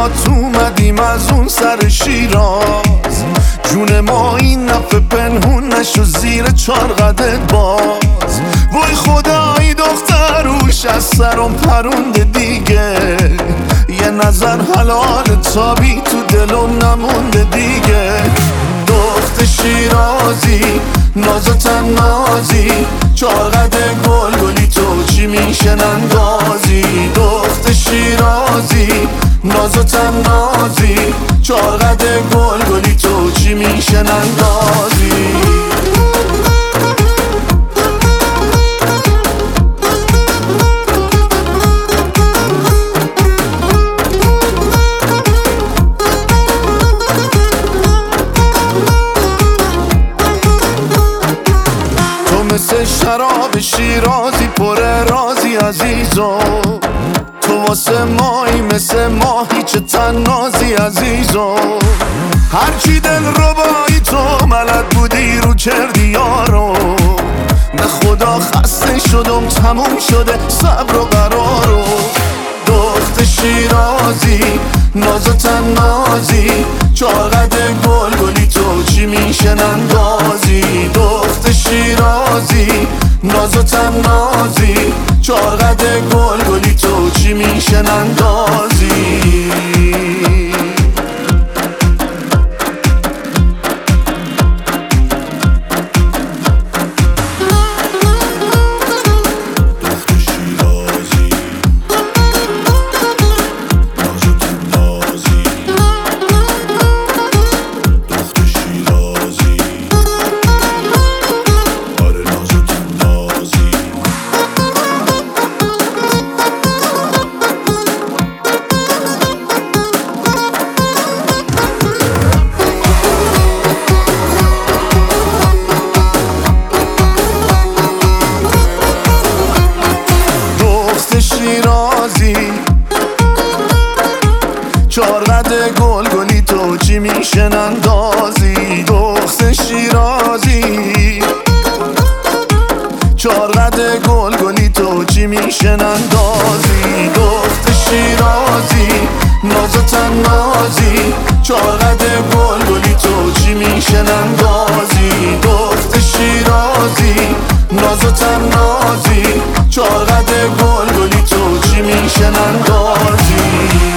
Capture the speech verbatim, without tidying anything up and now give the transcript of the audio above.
برات اومدیم از اون سر شیراز، جون ما این نفه پنهون نشو زیر چار قدت باز. وای خدایی دختروش از سرم پرونده دیگه، یه نظر حلال تابی تو دلم نمونده دیگه. دخت شیرازی ناز و تنازی، چار قد گل گلی تو چی میشن اندازی. دخت شیرازی ناز و تنازی، چار قد گل گلی تو چی میشن اندازی. مثل شراب شیرازی پر رازی عزیزو، تو واسه مایی مثل ماهی چه تنازی عزیزو. هرچی دل ربایی تو ملد بودی رو کردی یارو، به خدا خسته شدم تموم شده صبر و قرارو. دخت شیرازی ناز و تنازی، چار قد گل گلی تو چی میشن اندازی. دخت شیرازی ناز و تنازی، چار قد گل گلی تو چی میشن اندازی. شیرازی چار قد گل گلی تو چی میشن اندازی. دخت شیرازی چار قد گل گلی تو چی میشن اندازی. دخت شیرازی ناز و تنازی، چار قد گل گلی تو چی میشن اندازی. دخت شیرازی ناز و تنازی، چار قد گل گلی تو چی میشن اندازی.